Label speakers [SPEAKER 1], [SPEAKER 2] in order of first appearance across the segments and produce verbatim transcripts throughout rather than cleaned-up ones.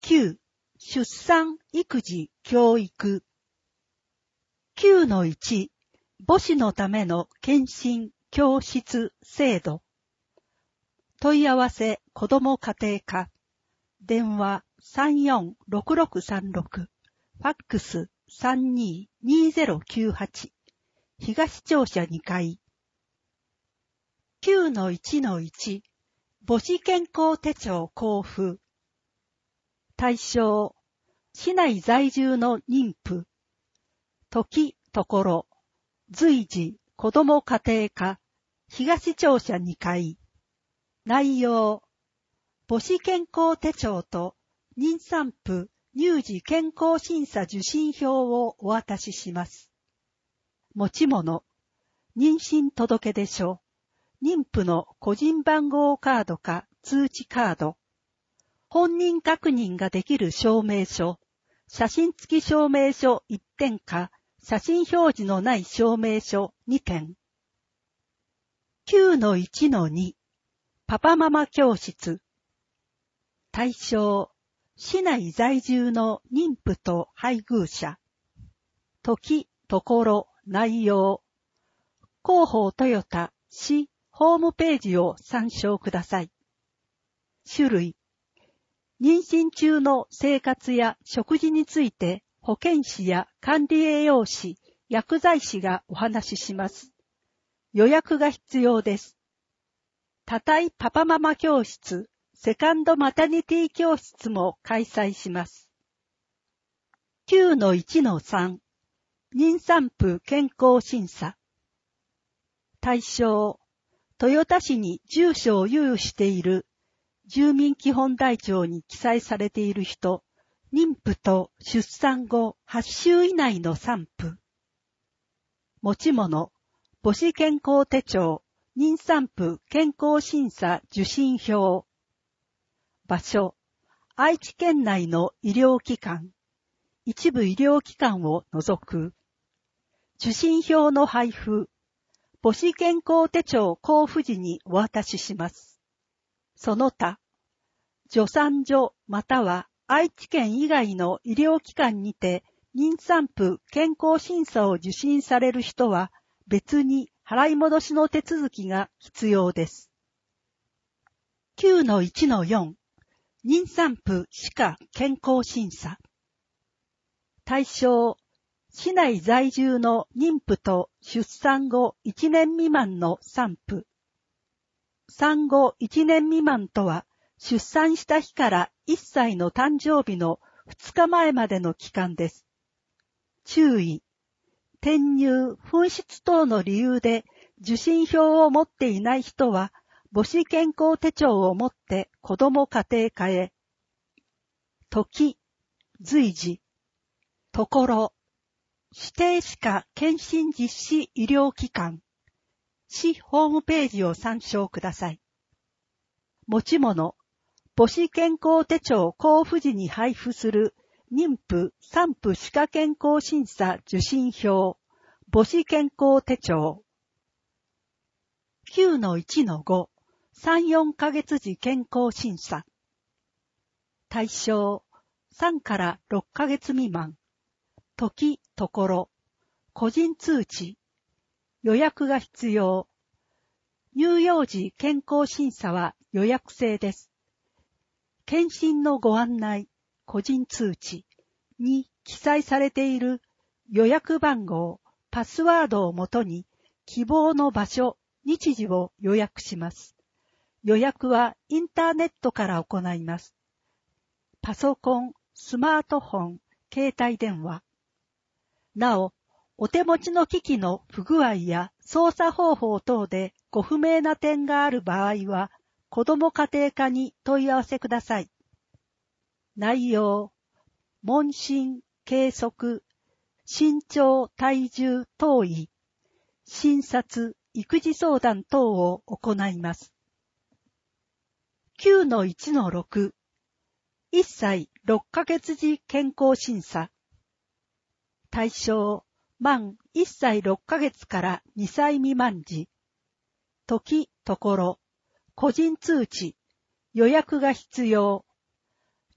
[SPEAKER 1] きゅう、出産、育児、教育。きゅうのいち、母子のための検診、教室、制度。問い合わせ、子ども家庭科。電話 さんよんろくろくさんろく。ファックス さんにーにーぜろきゅうはち。東庁舎にかい。きゅうのいちのいち、母子健康手帳交付。対象、市内在住の妊婦。時、ところ、随時、子ども家庭科、東庁舎にかい。内容、母子健康手帳と妊産婦乳児健康審査受診票をお渡しします。持ち物、妊娠届出書、妊婦の個人番号カードか通知カード、本人確認ができる証明書、写真付き証明書いってんか、写真表示のない証明書にてん。きゅうのいちのに、パパママ教室。対象、市内在住の妊婦と配偶者。時、ところ、内容。広報トヨタ市ホームページを参照ください。種類。妊娠中の生活や食事について保健師や管理栄養士、薬剤師がお話しします。予約が必要です。多胎パパママ教室、セカンドマタニティ教室も開催します。きゅうのいちのさん、妊産婦健康審査。対象、豊田市に住所を有している住民基本台帳に記載されている人、妊婦と出産後はちしゅう以内の産婦。持ち物、母子健康手帳、妊産婦健康審査受診票。場所、愛知県内の医療機関、一部医療機関を除く。受診票の配布、母子健康手帳交付時にお渡しします。その他、助産所または愛知県以外の医療機関にて妊産婦健康審査を受診される人は別に払い戻しの手続きが必要です。きゅうのいちのよん、妊産婦歯科健康審査。対象、市内在住の妊婦と出産後いちねん未満の産婦。産後いちねん未満とは、出産した日からいっさいの誕生日のふつかまえまでの期間です。注意。転入、紛失等の理由で受診票を持っていない人は、母子健康手帳を持って子ども家庭科へ。時、随時、ところ、指定歯科検診実施医療機関、市ホームページを参照ください。持ち物、母子健康手帳交付時に配布する妊婦・産婦歯科健康審査受診票、母子健康手帳。きゅうのいちのご、さん、よんかげつ時健康審査。対象、さんからろっかげつ未満。時、ところ、個人通知。予約が必要。乳幼児健康審査は予約制です。検診のご案内、個人通知に記載されている予約番号、パスワードをもとに希望の場所、日時を予約します。予約はインターネットから行います。パソコン、スマートフォン、携帯電話。なお、お手持ちの機器の不具合や操作方法等でご不明な点がある場合は、子ども家庭科に問い合わせください。内容、問診、計測、身長、体重、頭位、診察、育児相談等を行います。きゅうのいちのろく、いっさいろっかげつ時健康審査。対象、満いっさいろっかげつからにさい未満時。時、ところ、個人通知、予約が必要。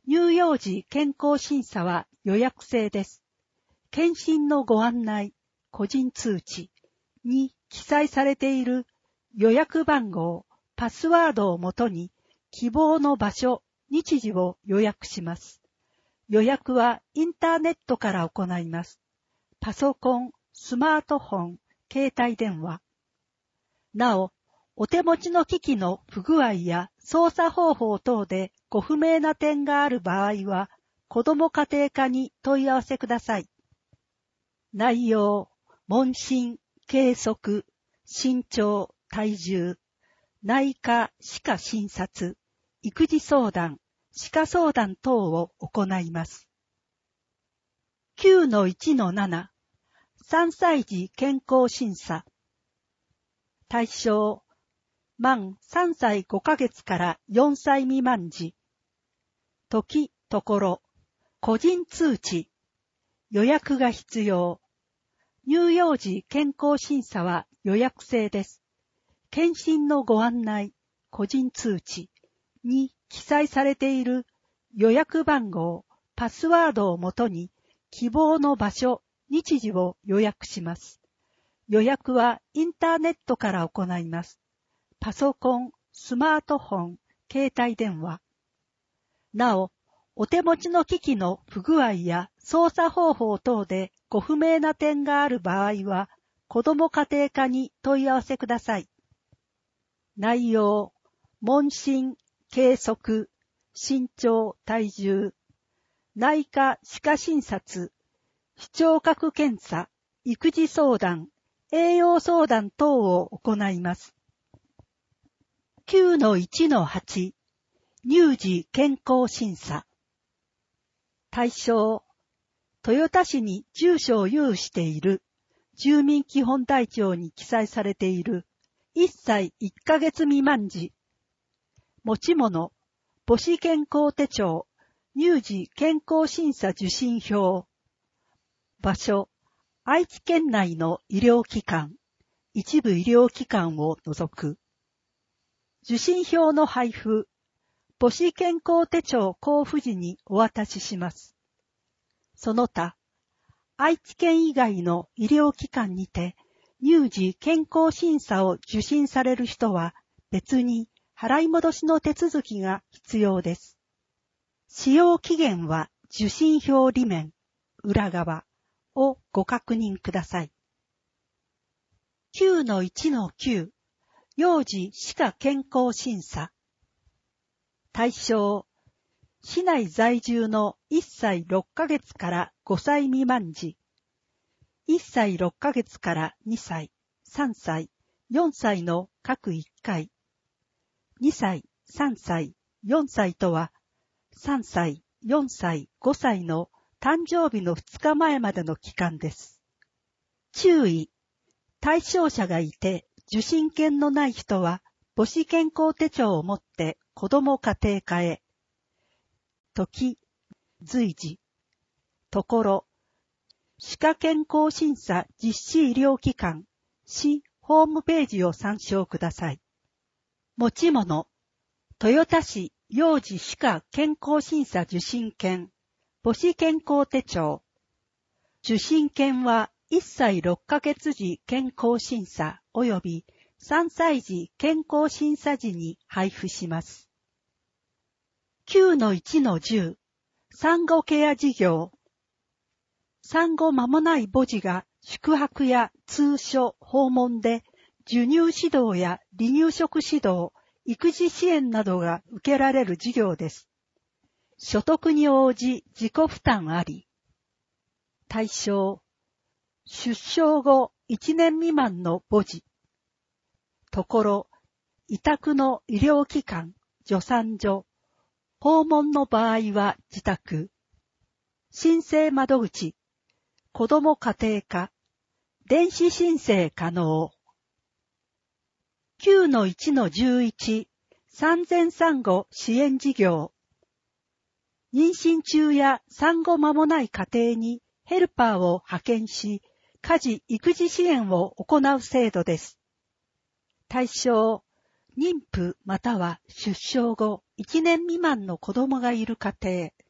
[SPEAKER 1] 乳幼児健康審査は予約制です。検診のご案内、個人通知に記載されている予約番号、パスワードをもとに希望の場所、日時を予約します。予約はインターネットから行います。パソコン、スマートフォン、携帯電話。なお、お手持ちの機器の不具合や操作方法等でご不明な点がある場合は、子ども家庭科に問い合わせください。内容、問診、計測、身長、体重、内科、歯科診察、育児相談、歯科相談等を行います。きゅうのいちのなな、さんさい児健康審査。対象、満さんさいごかげつからよんさい未満児。時、ところ、個人通知、予約が必要。乳幼児健康審査は予約制です。検診のご案内、個人通知に記載されている予約番号、パスワードをもとに希望の場所、日時を予約します。予約はインターネットから行います。パソコン、スマートフォン、携帯電話。なお、お手持ちの機器の不具合や操作方法等でご不明な点がある場合は、子ども家庭科に問い合わせください。内容、問診、計測、身長、体重、内科歯科診察、視聴覚検査、育児相談、栄養相談等を行います。きゅうのいちのはち、乳児健康審査。対象、豊田市に住所を有している住民基本台帳に記載されているいっさいいっかげつ未満児。持ち物、母子健康手帳、乳児健康審査受診票。場所、愛知県内の医療機関、一部医療機関を除く。受診票の配布、母子健康手帳交付時にお渡しします。その他、愛知県以外の医療機関にて乳児健康審査を受診される人は別に払い戻しの手続きが必要です。使用期限は受診票裏面、裏側をご確認ください。きゅうのいちのきゅう、幼児歯科健康審査。対象、市内在住のいっさいろっかげつからごさい未満児、いっさいろっかげつからにさい、さんさい、よんさいの各いっかい、にさい、さんさい、よんさいとは、さんさい、よんさい、ごさいの誕生日のふつかまえまでの期間です。注意、対象者がいて受診券のない人は母子健康手帳を持って子ども家庭科へ。時、随時、ところ、歯科健康審査実施医療機関、市ホームページを参照ください。持ち物、豊田市幼児歯科健康審査受診券、母子健康手帳。受診券はいっさいろっかげつ児健康審査及びさんさい児健康審査時に配布します。きゅうのいちのじゅう、産後ケア事業。産後間もない母児が宿泊や通所、訪問で授乳指導や離乳食指導、育児支援などが受けられる事業です。所得に応じ自己負担あり。対象、出生後いちねん未満の母児。ところ、委託の医療機関、助産所、訪問の場合は自宅。申請窓口、子ども家庭科、電子申請可能。きゅうのいちのじゅういち、産前産後支援事業。妊娠中や産後間もない家庭にヘルパーを派遣し、家事・育児支援を行う制度です。対象、妊婦または出生後いちねん未満の子供がいる家庭、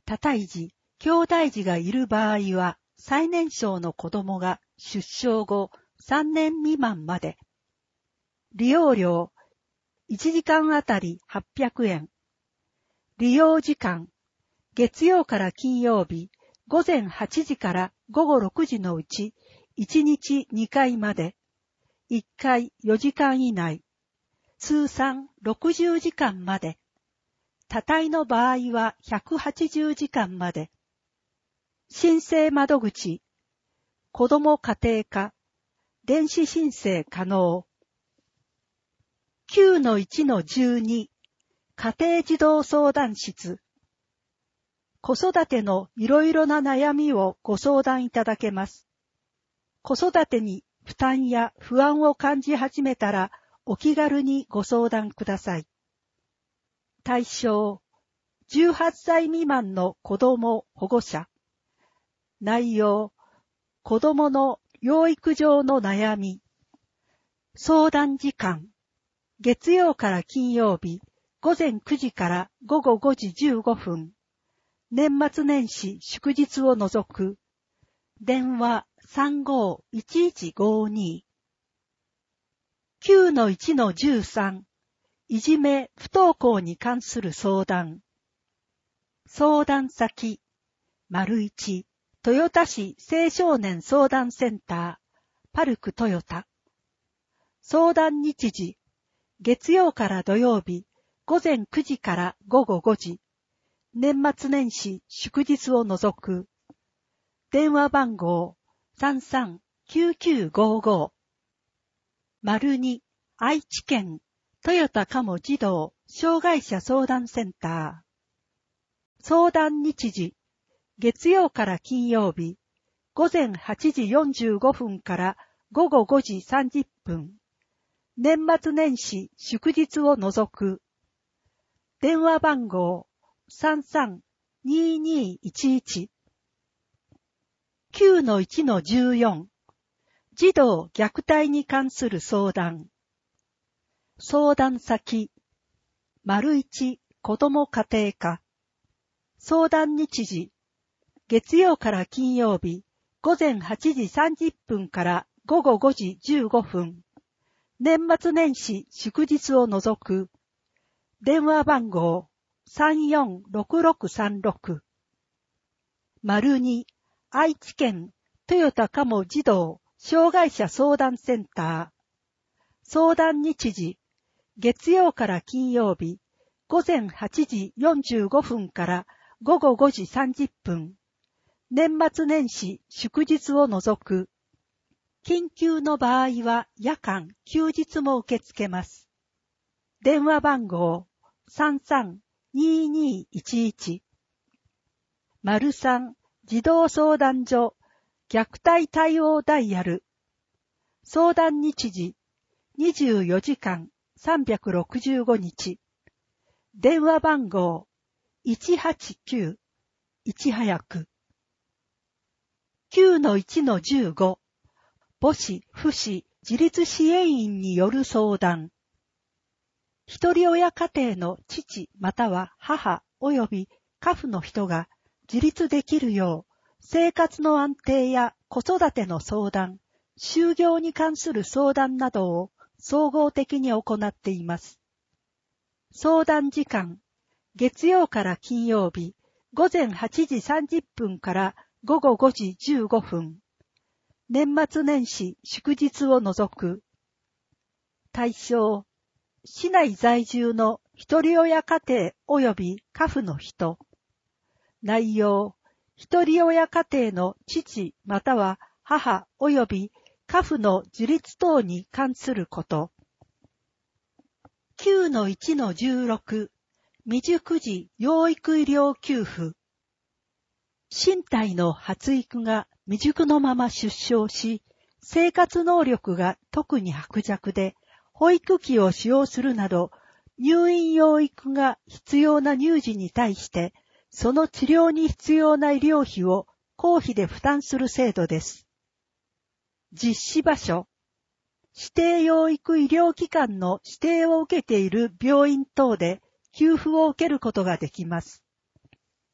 [SPEAKER 1] 多胎児、兄弟児がいる場合は、最年少の子供が出生後さんねん未満まで。利用料、いちじかんあたりはっぴゃくえん。利用時間、月曜から金曜日、午前はちじから午後ろくじのうち、いちにちにかいまで。いっかいよじかん以内。通算ろくじゅうじかんまで。多胎の場合はひゃくはちじゅうじかんまで。申請窓口、子ども家庭科、電子申請可能。きゅうのいちのじゅうに、家庭児童相談室。子育てのいろいろな悩みをご相談いただけます。子育てに負担や不安を感じ始めたら、お気軽にご相談ください。対象、じゅうはっさい未満の子ども保護者。内容、子どもの養育上の悩み。相談時間、月曜から金曜日、午前くじから午後ごじじゅうごふん。年末年始祝日を除く。電話 さんごーいちいちごーに。きゅうのいちのじゅうさん。いじめ不登校に関する相談。相談先、丸一、豊田市青少年相談センター、パルクトヨタ。相談日時、月曜から土曜日、午前くじから午後ごじ。年末年始祝日を除く。電話番号 さんさんきゅうきゅうごーごー。丸に、愛知県トヨタ加茂児童障害者相談センター。相談日時、月曜から金曜日、午前はちじよんじゅうごふんから午後ごじさんじゅっぷん。年末年始祝日を除く。電話番号 さんさんにーにーいちいち。きゅうのいちのじゅうよん。児童虐待に関する相談。相談先、丸一、子ども家庭科。相談日時、月曜から金曜日、午前はちじさんじゅっぷんから午後ごじじゅうごふん。年末年始祝日を除く。電話番号 さんよんろくろくさんろく。丸に、愛知県トヨタ加茂児童障害者相談センター。相談日時、月曜から金曜日、午前はちじよんじゅうごふんから午後ごじさんじゅっぷん。年末年始祝日を除く。緊急の場合は夜間、休日も受け付けます。電話番号 さんさんにーにーいちいち。丸さん、児童相談所、虐待対応ダイヤル。相談日時、にじゅうよじかんさんびゃくろくじゅうごにち。電話番号いちはちきゅう、いち早く。きゅうのいちのじゅうご。母子、父子、自立支援員による相談。一人親家庭の父または母及び家父の人が自立できるよう、生活の安定や子育ての相談、就業に関する相談などを総合的に行っています。相談時間、月曜から金曜日、午前はちじさんじゅっぷんから午後ごじじゅうごふん。年末年始祝日を除く。対象、市内在住の一人親家庭及び家父の人。内容、一人親家庭の父または母及び家父の自立等に関すること。きゅうのいちのじゅうろく、未熟児養育医療給付。身体の発育が未熟のまま出生し、生活能力が特に薄弱で、保育器を使用するなど、入院養育が必要な乳児に対して、その治療に必要な医療費を公費で負担する制度です。実施場所、指定養育医療機関の指定を受けている病院等で給付を受けることができます。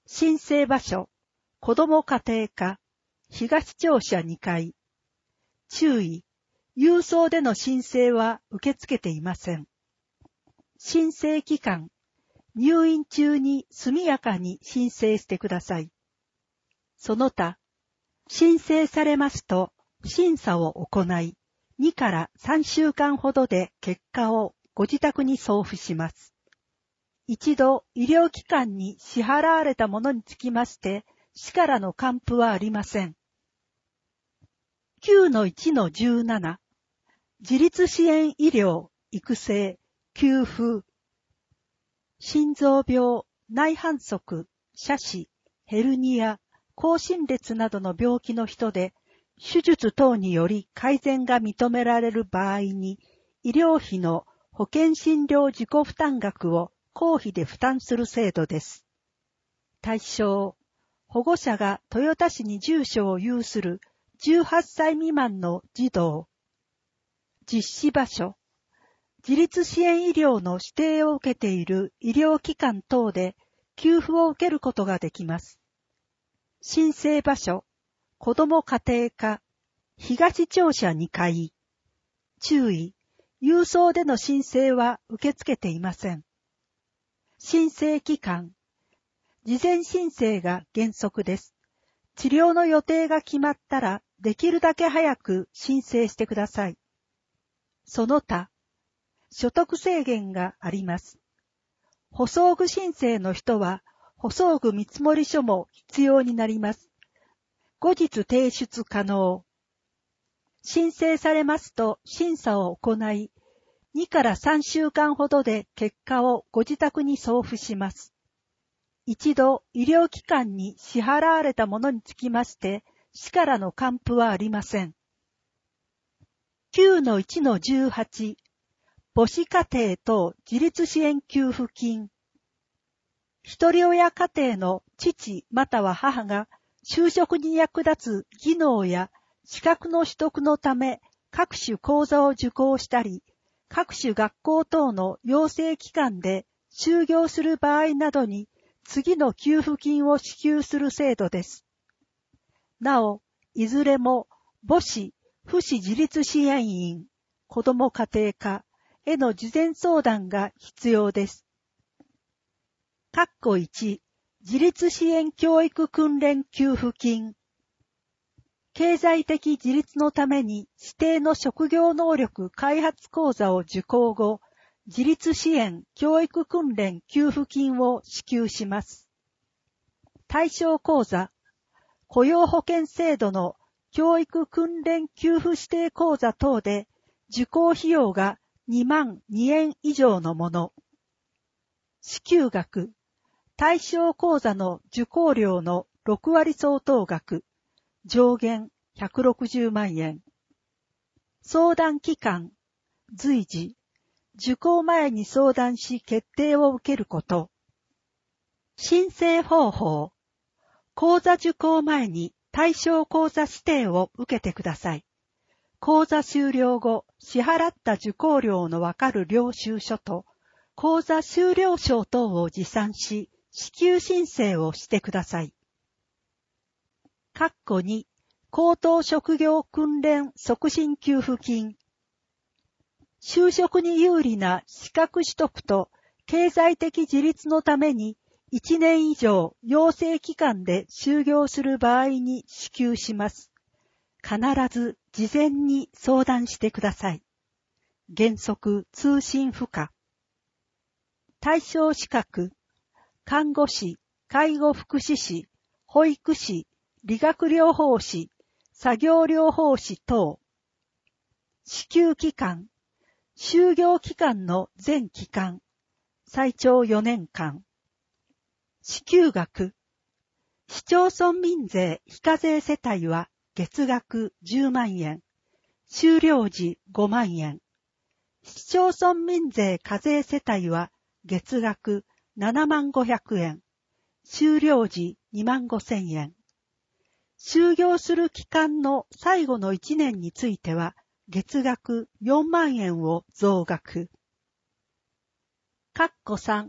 [SPEAKER 1] 申請場所、子ども家庭課、東庁舎にかい。注意、郵送での申請は受け付けていません。申請期間、入院中に速やかに申請してください。その他、申請されますと審査を行い、にからさんしゅうかんほどで結果をご自宅に送付します。一度医療機関に支払われたものにつきまして、市からの還付はありません。きゅうのいちのじゅうなな、自立支援医療、育成、給付。心臓病、内反則、斜視、ヘルニア、高心裂などの病気の人で、手術等により改善が認められる場合に、医療費の保険診療自己負担額を公費で負担する制度です。対象、保護者が豊田市に住所を有するじゅうはっさい未満の児童。実施場所、自立支援医療の指定を受けている医療機関等で給付を受けることができます。申請場所、子ども家庭課、東庁舎にかい。注意、郵送での申請は受け付けていません。申請期間、事前申請が原則です。治療の予定が決まったら、できるだけ早く申請してください。その他、所得制限があります。補装具申請の人は、補装具見積書も必要になります。後日提出可能。申請されますと審査を行い、にからさんしゅうかんほどで結果をご自宅に送付します。一度医療機関に支払われたものにつきまして、市からの還付はありません。きゅうのいちのじゅうはち、母子家庭等自立支援給付金。一人親家庭の父または母が就職に役立つ技能や資格の取得のため各種講座を受講したり、各種学校等の養成機関で就業する場合などに次の給付金を支給する制度です。なお、いずれも母子、父子自立支援員、子ども家庭課への事前相談が必要です。括弧いち、自立支援教育訓練給付金。経済的自立のために指定の職業能力開発講座を受講後、自立支援教育訓練給付金を支給します。対象講座、雇用保険制度の教育訓練給付指定講座等で受講費用がにまんにえん以上のもの。支給額、対象講座の受講料のろくわり相当額、上限ひゃくろくじゅうまんえん。相談期間、随時、受講前に相談し決定を受けること。申請方法、講座受講前に対象講座指定を受けてください。講座終了後、支払った受講料のわかる領収書と、講座終了証等を持参し、支給申請をしてください。括弧に、高等職業訓練促進給付金。就職に有利な資格取得と経済的自立のためにいちねん以上養成機関で就業する場合に支給します。必ず事前に相談してください。原則通信不可。対象資格、看護師、介護福祉士、保育士、理学療法士、作業療法士等。支給期間、就業期間の全期間、最長よねんかん。支給額、市町村民税非課税世帯は月額じゅうまんえん、終了時ごまんえん。市町村民税課税世帯は月額ななまんごひゃくえん、終了時にまんごせんえん。就業する期間の最後のいちねんについては月額よんまんえんを増額。括弧さん、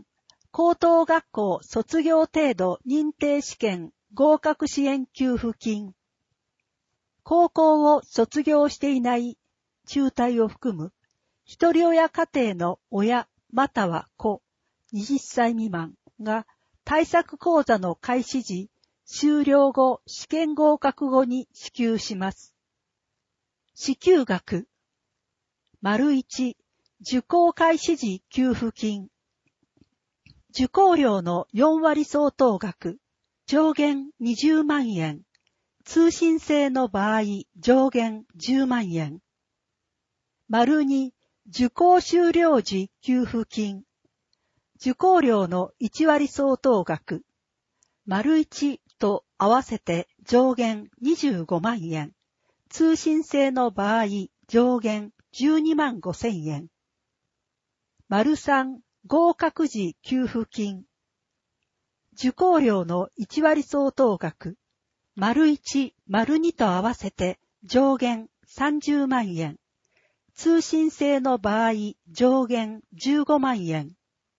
[SPEAKER 1] 高等学校卒業程度認定試験合格支援給付金。高校を卒業していない中退を含む一人親家庭の親または子はたち未満が対策講座の開始時、修了後、試験合格後に支給します。支給額。丸いち、受講開始時給付金。受講料のよんわり相当額、上限にじゅうまんえん。通信制の場合、上限じゅうまんえん。丸に、受講終了時給付金。受講料のいちわり相当額、丸いちと合わせて上限にじゅうごまんえん。通信制の場合、上限じゅうにまんごせんえん。丸さん、合格時給付金。受講料のいちわり相当額、丸いち、丸にと合わせて上限さんじゅうまんえん。通信制の場合、上限じゅうごまんえん。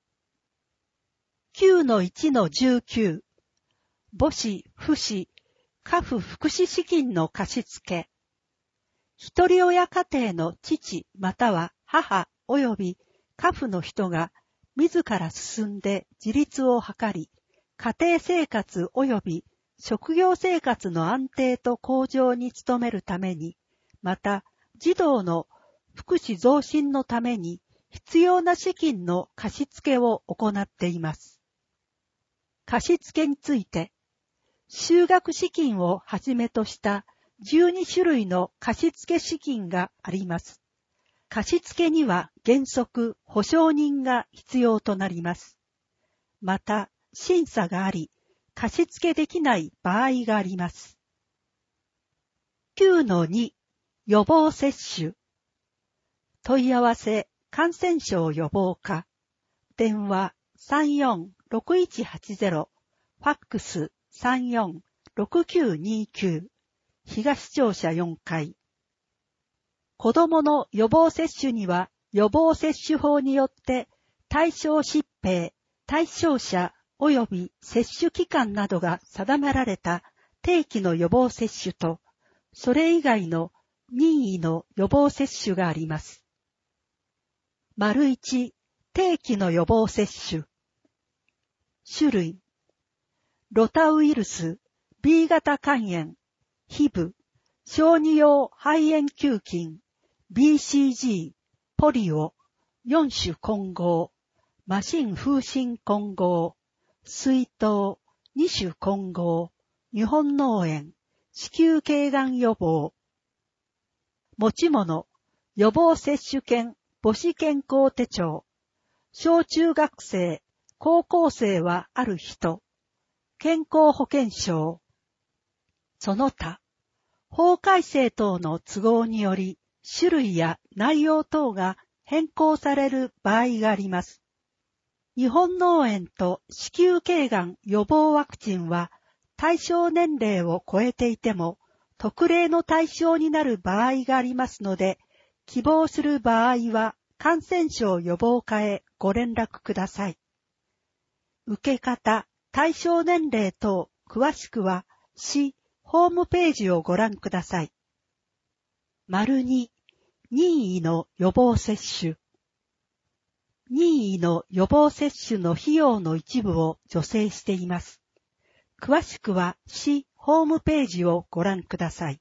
[SPEAKER 1] きゅうのいちのじゅうきゅう。母子、父子、家父福祉資金の貸付。一人親家庭の父または母及び家父の人が自ら進んで自立を図り、家庭生活及び職業生活の安定と向上に努めるために、また児童の福祉増進のために必要な資金の貸付を行っています。貸付について、就学資金をはじめとしたじゅうにしゅるいの貸付資金があります。貸付には原則保証人が必要となります。また、審査があり、貸付できない場合があります。きゅうのに、予防接種。問い合わせ、感染症予防課。電話さんよんろくいちはちゼロ、ファックスさんよんろくきゅうにきゅう、東庁舎よんかい。子どもの予防接種には予防接種法によって対象疾病、対象者及び接種期間などが定められた定期の予防接種と、それ以外の任意の予防接種があります。丸いち、定期の予防接種。種類。ロタウイルス、ビー 型肝炎、ヒブ、小児用肺炎球菌、ビーシージー、ポリオ、よん種混合、麻疹風疹混合、水痘、に種混合、日本脳炎、子宮頸がん予防。持ち物、予防接種券、母子健康手帳。小中学生、高校生はある人。健康保険証。その他、法改正等の都合により、種類や内容等が変更される場合があります。日本脳炎と子宮頸がん予防ワクチンは、対象年齢を超えていても、特例の対象になる場合がありますので、希望する場合は、感染症予防課へご連絡ください。受け方、対象年齢等、詳しくは、市ホームページをご覧ください。丸に、任意の予防接種。任意の予防接種の費用の一部を助成しています。詳しくは、市ホームページをご覧ください。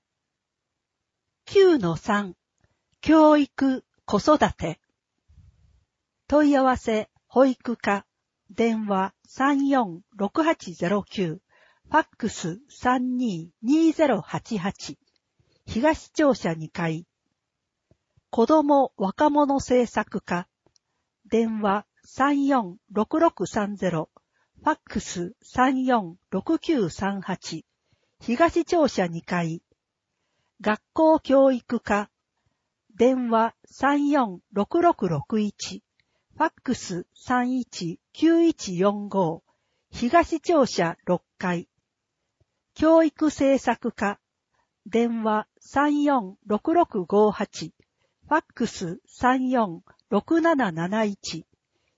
[SPEAKER 1] きゅうのさん、教育、子育て。問い合わせ、保育課。電話さんよんろくはちゼロきゅう、ファックスさんにーにーゼロはちはち、東庁舎にかい。子ども若者政策課。電話さんよんろくろくさんゼロ、ファックスさんよんろくきゅうさんはち、東庁舎にかい。学校教育課。電話さんよんろくろくろくいち、ファックスさんいちきゅういちよんご、東庁舎ろっかい。教育政策課。電話さんよんろくろくごはち、ファックスさんよんろくなななないち、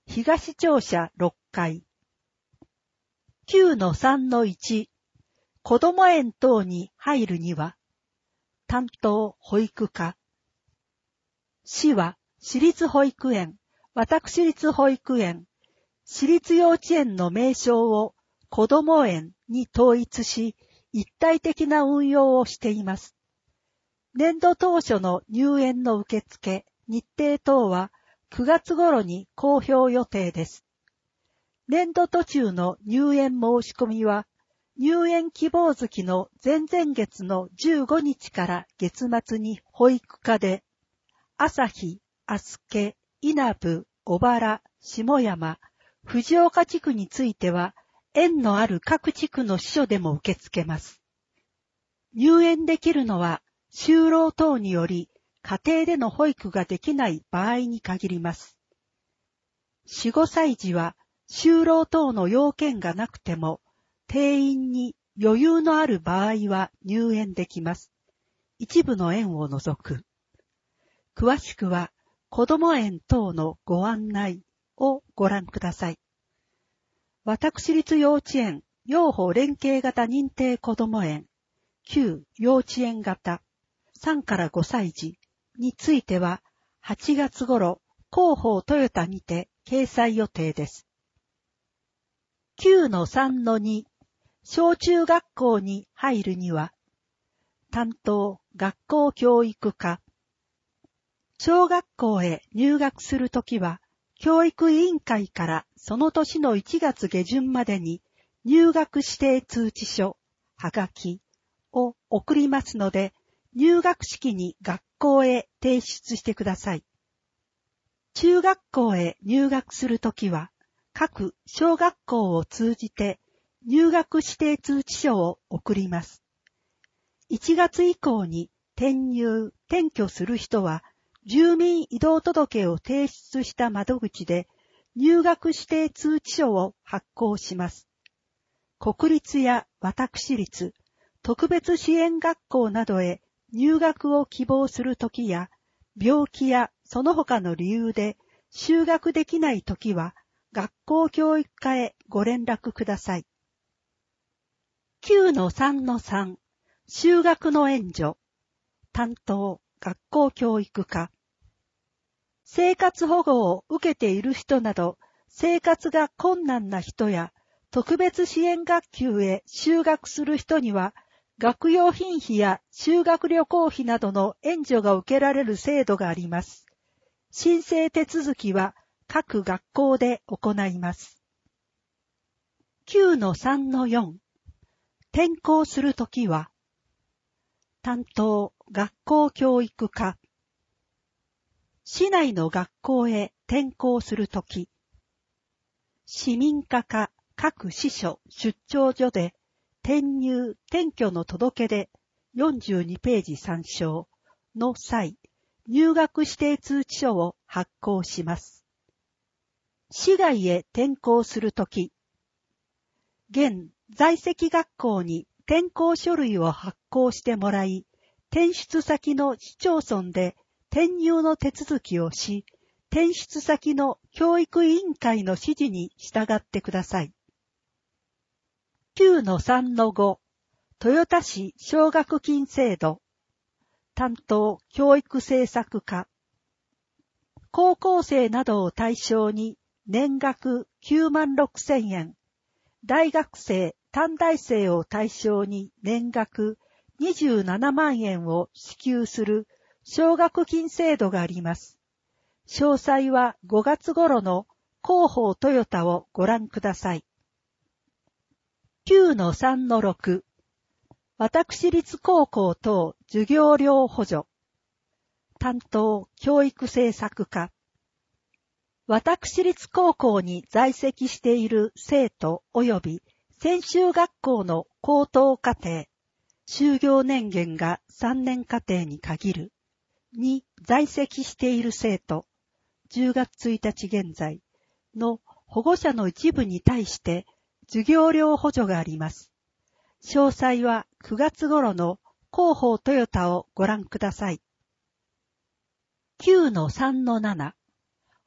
[SPEAKER 1] 東庁舎ろっかい。きゅうのさんのいち、子ども園等に入るには、担当保育課。市は、私立保育園、私立保育園、私立幼稚園の名称を子ども園に統一し、一体的な運用をしています。年度当初の入園の受付、日程等はくがつ頃に公表予定です。年度途中の入園申し込みは、入園希望月の前々月のじゅうごにちから月末に保育課で、朝日、足助、稲部、小原、下山、藤岡地区については、園のある各地区の支所でも受け付けます。入園できるのは、就労等により、家庭での保育ができない場合に限ります。よん、ごさい児は、就労等の要件がなくても、定員に余裕のある場合は入園できます。一部の園を除く。詳しくは、子ども園等のご案内をご覧ください。私立幼稚園、幼保連携型認定子ども園、旧幼稚園型、さんからごさい児については、はちがつ頃、広報トヨタにて掲載予定です。きゅうのさんのに、小中学校に入るには、担当学校教育課。小学校へ入学するときは、教育委員会からその年のいちがつげじゅんまでに入学指定通知書、はがきを送りますので、入学式に学校へ提出してください。中学校へ入学するときは、各小学校を通じて入学指定通知書を送ります。いちがつ以降に転入・転居する人は、住民移動届を提出した窓口で入学指定通知書を発行します。国立や私立、特別支援学校などへ入学を希望するときや、病気やその他の理由で就学できないときは、学校教育課へご連絡ください。きゅうのさんのさん、就学の援助、担当学校教育課。生活保護を受けている人など、生活が困難な人や、特別支援学級へ就学する人には、学用品費や修学旅行費などの援助が受けられる制度があります。申請手続きは各学校で行います。きゅうのさんのよん、転校するときは、担当学校教育課。市内の学校へ転校するとき、市民課か各支所出張所で転入・転居の届け出よんじゅうにページ参照の際、入学指定通知書を発行します。市外へ転校するとき、現在籍学校に転校書類を発行してもらい、転出先の市町村で転入の手続きをし、転出先の教育委員会の指示に従ってください。きゅうのさんのご、豊田市奨学金制度、担当教育政策課。高校生などを対象に年額きゅうまんろくせんえん、大学生、短大生を対象に年額にじゅうななまんえんを支給する奨学金制度があります。詳細はごがつ頃の広報トヨタをご覧ください。きゅうのさんのろく、私立高校等授業料補助、担当教育政策課。私立高校に在籍している生徒及び専修学校の高等課程、就業年限がさんねん課程に限る、に在籍している生徒、じゅうがつついたち現在の保護者の一部に対して授業料補助があります。詳細はくがつ頃の広報トヨタをご覧ください。きゅうのさんのなな、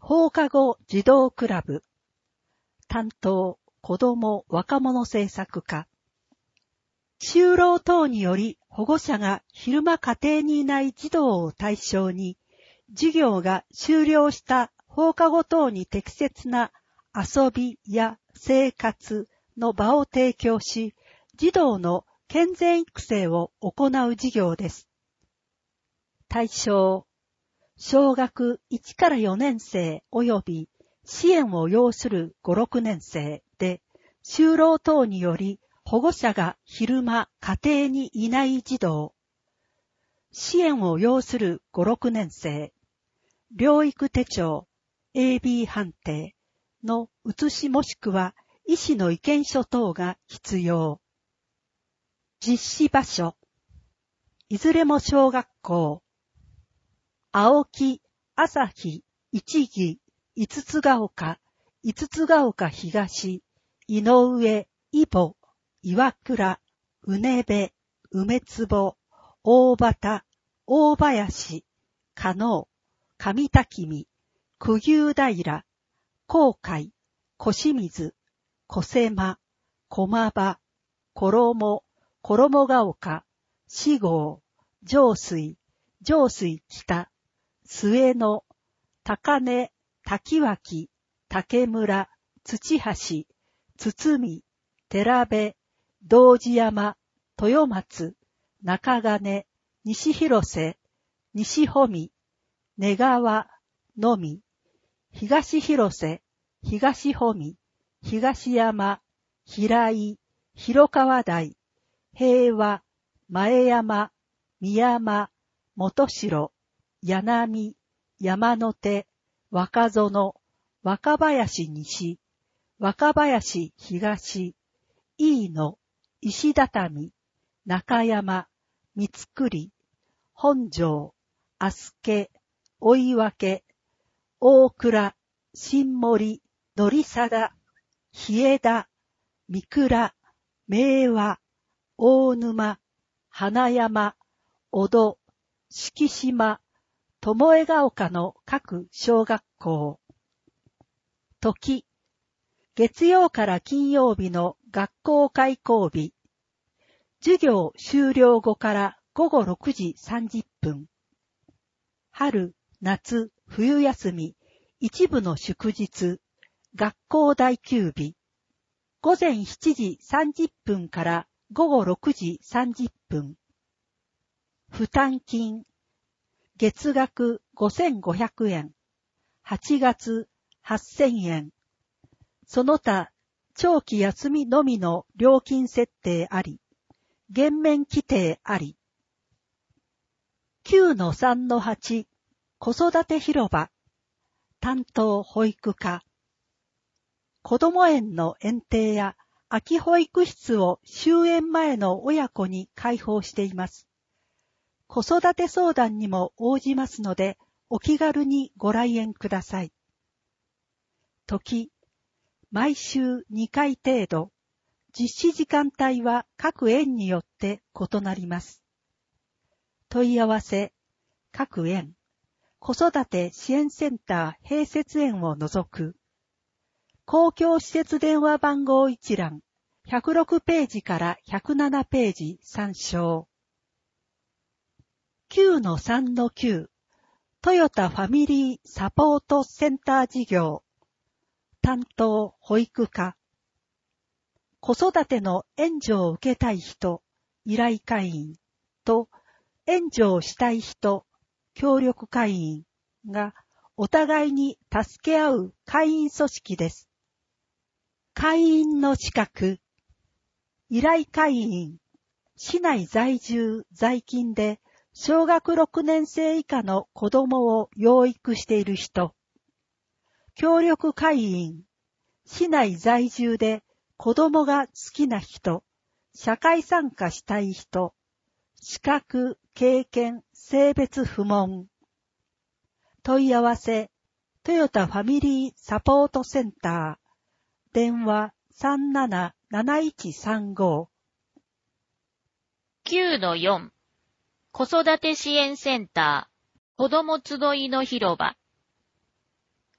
[SPEAKER 1] 放課後児童クラブ。担当、子ども若者政策課。就労等により保護者が昼間家庭にいない児童を対象に、授業が終了した放課後等に適切な遊びや生活の場を提供し、児童の健全育成を行う授業です。対象、小学いちからよねん生及び支援を要するご、ろくねん生で、就労等により保護者が昼間家庭にいない児童、支援を要するご、ろくねん生、療育手帳 エービー 判定の写しもしくは医師の意見書等が必要。実施場所、いずれも小学校、青木、朝日、一木、五つが丘、五つが丘東、井上、伊保、岩倉、うねべ、梅坪、大畑、大林、加納、上滝見、九牛平、航海、小清水、小瀬間、駒場、衣、衣ヶ丘、四郷、上水、上水北、末野、高根、滝脇、竹村、土橋、堤、寺部、道寺山、豊松、中金、西広瀬、西保見、根川、のみ、東広瀬、東保見、東山、平井、広川台、平和、前山、宮山、元城、柳見、山手、若園、若林西、若林東、飯野、石畳、中山、三栗、本庄、飛鳥、追分、大倉、新森、乗貞、日枝、三倉、明和、大沼、花山、小戸、敷島、巴ヶ丘の各小学校。時、月曜から金曜日の学校開校日。授業終了後からごごろくじさんじゅっぷん。春、夏、冬休み、一部の祝日、学校代休日。午前しちじさんじゅっぷんからごごろくじさんじゅっぷん。負担金。月額ごせんごひゃくえん。はちがつはっせんえん。その他、長期休みのみの料金設定あり。減免規定あり。きゅうのさんのはち、子育て広場。担当保育課。子ども園の園庭や空き保育室を終園前の親子に開放しています。子育て相談にも応じますので、お気軽にご来園ください。時、毎週にかい程度、実施時間帯は各園によって異なります。問い合わせ、各園、子育て支援センター併設園を除く、公共施設電話番号一覧、ひゃくろくページからひゃくななページ参照。きゅうのさんのきゅう、トヨタファミリーサポートセンター事業。担当保育課。子育ての援助を受けたい人、依頼会員と援助をしたい人、協力会員がお互いに助け合う会員組織です。会員の資格。依頼会員、市内在住在勤で小学ろくねん生以下の子供を養育している人。協力会員、市内在住で子供が好きな人、社会参加したい人、資格、経験、性別不問。問い合わせ、トヨタファミリーサポートセンター。電話 さんなななないちさんご。
[SPEAKER 2] きゅうのよん、子育て支援センター、子ども集いの広場。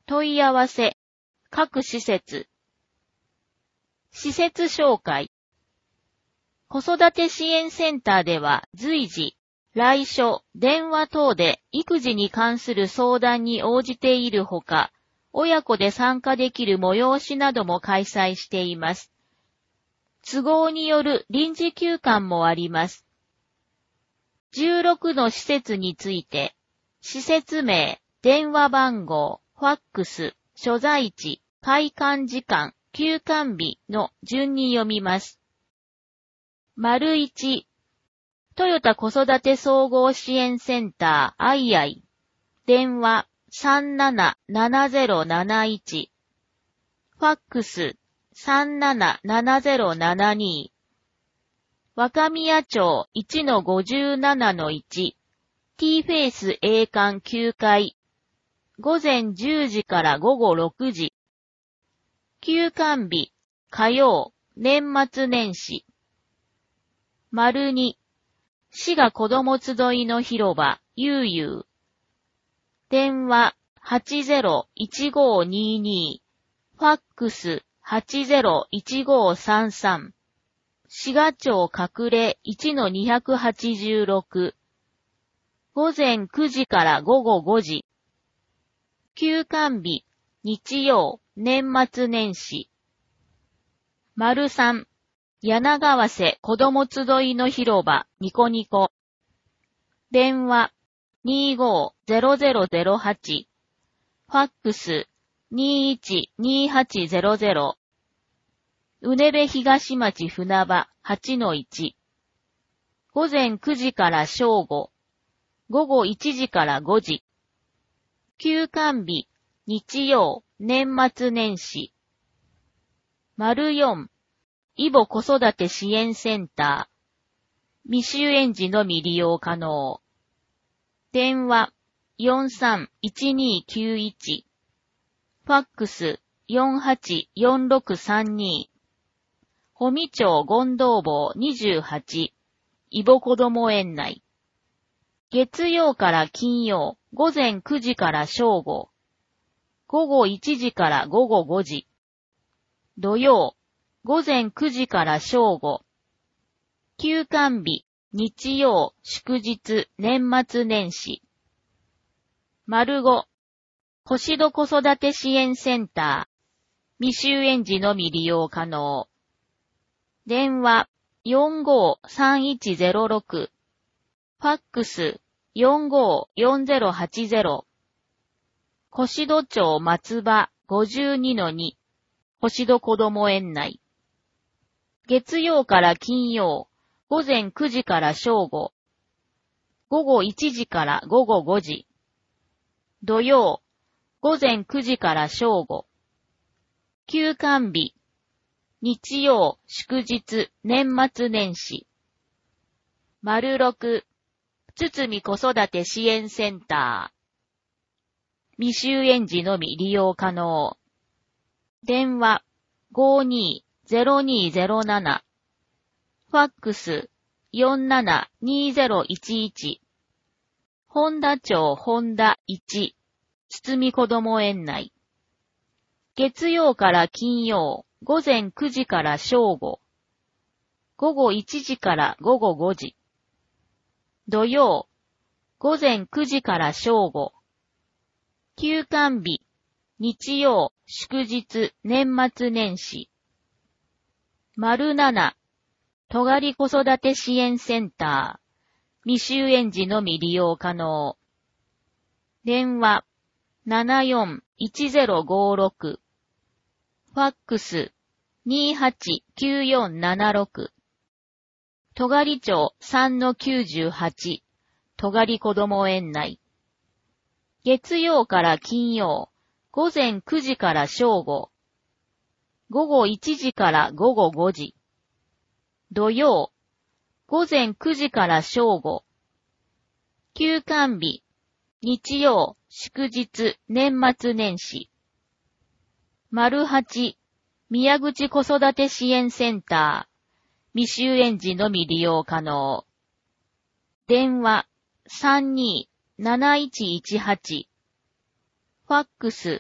[SPEAKER 2] 問い合わせ、各施設。施設紹介。子育て支援センターでは随時、来所、電話等で育児に関する相談に応じているほか、親子で参加できる催しなども開催しています。都合による臨時休館もあります。じゅうろくの施設について、施設名、電話番号、ファックス、所在地、開館時間、休館日の順に読みます。丸いち、トヨタ子育て総合支援センターアイアイ、電話さんななななゼロなないち、ファックスさんななななゼロななに、若宮町 いちのごじゅうななのいち、T フェイス A 館きゅうかい、午前じゅうじから午後ろくじ、休館日、火曜、年末年始。丸に、滋賀子ども集いの広場、ゆうゆう。電話、はちゼロいちごにに、ファックス、はちゼロいちごさんさん。滋賀町隠れ いちのにひゃくはちじゅうろく。午前くじから午後ごじ。休館日、日曜、年末年始。丸さん、柳川瀬子ども集いの広場、ニコニコ。電話、にごゼロゼロゼロはち。ファックス、にいちにはちゼロゼロ。うねべ東町船場 はちのいち。午前くじから正午。午後いちじからごじ。休館日、日曜、年末年始。丸よん、イボ子育て支援センター。未就園児のみ利用可能。電話、よんさんいちにきゅういち。ファックス、よんはちよんろくさんに。保見町権道坊にじゅうはち。イボ子ども園内。月曜から金曜、午前くじから正午。午後いちじから午後ごじ。土曜、午前くじから正午。休館日、日曜、祝日、年末年始。丸ご、星戸子育て支援センター。未就園児のみ利用可能。電話、よんごさんいちゼロろく。ファックス、よんごよんゼロはちゼロ。星戸町松葉 ごじゅうにのに。星戸子ども園内。月曜から金曜、午前くじから正午。午後いちじから午後ごじ。土曜、午前くじから正午。休館日。日曜、祝日、年末年始。丸ろく、つつみ子育て支援センター。未就園児のみ利用可能。電話、ごにーゼロにーゼロなな。ファックス、よんななにーゼロいちいち。本田町本田いち。つつみ子ども園内。月曜から金曜、午前くじから正午。午後いちじから午後ごじ。土曜、午前くじから正午。休館日、日曜、祝日、年末年始。丸なな、とがり子育て支援センター。未就園児のみ利用可能。電話、ななよんいちゼロごろく。ファックス、にはちきゅうよんななろく。とがり町さんのきゅうじゅうはち。とがり子ども園内。月曜から金曜、午前くじから正午。午後いちじから午後ごじ。土曜、午前くじから正午。休館日、日曜、祝日、年末年始。丸はち、宮口子育て支援センター。未就園児のみ利用可能。電話、さんにーなないちいちはち。ファックス、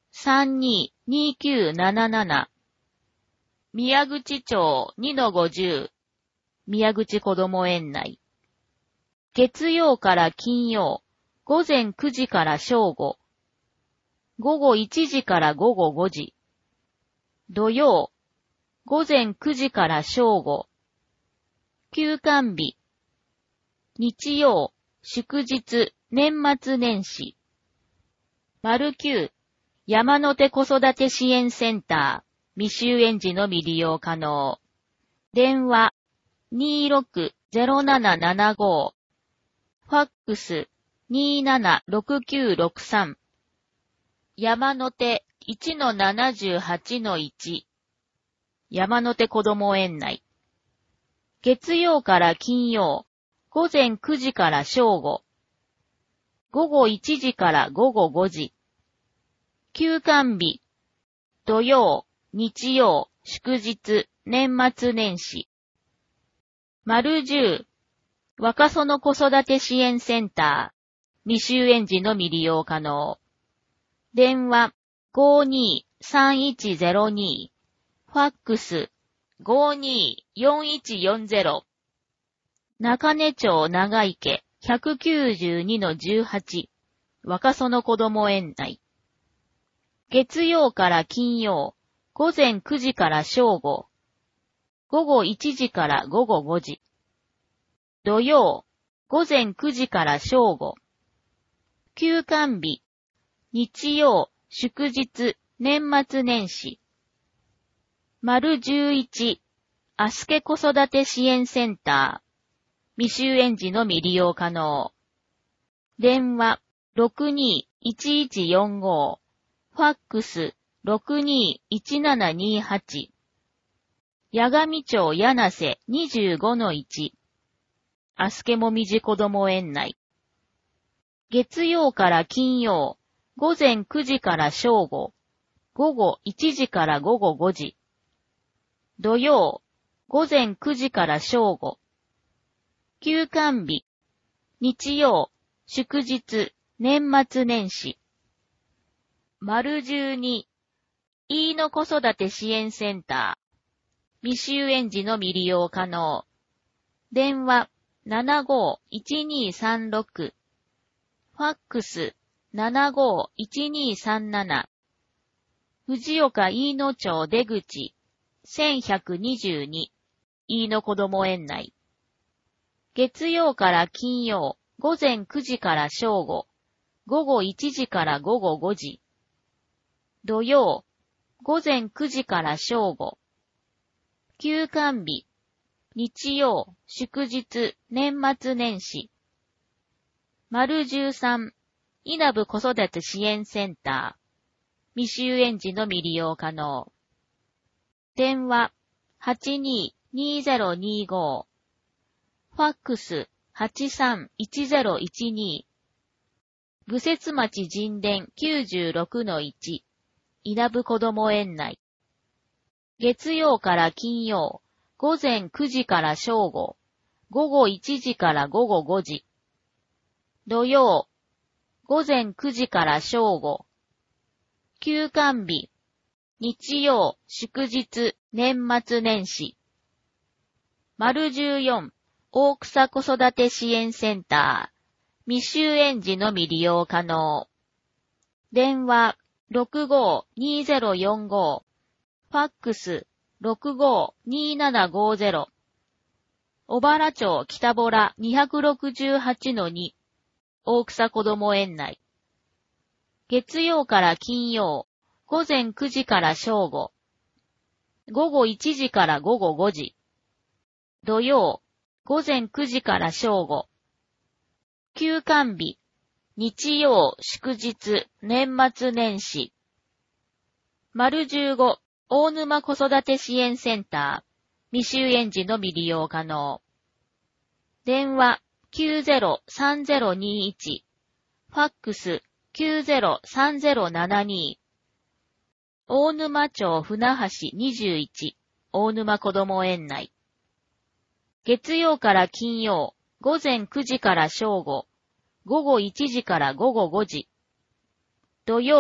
[SPEAKER 2] さんにーにーきゅうなななな。宮口町 にのごじゅう。宮口こども園内。月曜から金曜、午前くじから正午。午後いちじから午後ごじ。土曜、午前くじから正午。休館日。日曜、祝日、年末年始。丸九、山手子育て支援センター、未就園児のみ利用可能。電話、にーろくゼロななななご。ファックス、にーななろくきゅうろくさん。山手 いちのななじゅうはちのいち。山手こども園内。月曜から金曜、午前くじから正午。午後いちじから午後ごじ。休館日。土曜、日曜、祝日、年末年始。丸十、若園子育て支援センター、未就園児のみ利用可能。電話、ごーにーさんいちゼロに。ファックス、ごーにーよんいちよんゼロ。中根町長池 ひゃくきゅうじゅうにのじゅうはち。若園こども園内。月曜から金曜、午前くじから正午。午後いちじから午後ごじ。土曜、午前くじから正午。休館日。日曜、祝日、年末年始。丸十一、あすけ子育て支援センター。未就園児のみ利用可能。電話、ろくにーいちいちよんご。ファックス、ろくにーいちななにはち。八神町柳瀬 にじゅうごのいち。あすけもみじこども園内。月曜から金曜、午前くじから正午。午後いちじから午後ごじ。土曜、午前くじから正午。休館日。日曜、祝日、年末年始。丸十二、飯野子育て支援センター。未就園児のみ利用可能。電話、ななごーいちにーさんろく。ファックス、ななごーいちにーさんなな。藤岡飯野町出口、せんひゃくにじゅうに。飯野こども園内。月曜から金曜、午前くじから正午。午後いちじから午後ごじ。土曜、午前くじから正午。休館日。日曜、祝日、年末年始。丸十三、稲部子育て支援センター。未就園児のみ利用可能。電話、はちにーにーゼロにご。ファックス、はちさんいちゼロいちに。愚節町神殿 きゅうじゅうろくのいち。稲部こども園内。月曜から金曜、午前くじから正午。午後いちじから午後ごじ。土曜、午前くじから正午。休館日。日曜、祝日、年末年始。丸十四、大草子育て支援センター。未就園児のみ利用可能。電話、ろくごーにーゼロよんご。ファックス、ろくごーにーななごゼロ。小原町北洞 にひゃくろくじゅうはちのに。大草こども園内。月曜から金曜、午前くじから正午。午後いちじから午後ごじ。土曜、午前くじから正午。休館日。日曜、祝日、年末年始。丸十五、大沼子育て支援センター。未就園児のみ利用可能。電話、きゅうゼロさんゼロにいち。ファックス、きゅうゼロさんゼロななに。大沼町船橋にじゅういち。大沼こども園内。月曜から金曜、午前くじから正午。午後いちじから午後ごじ。土曜、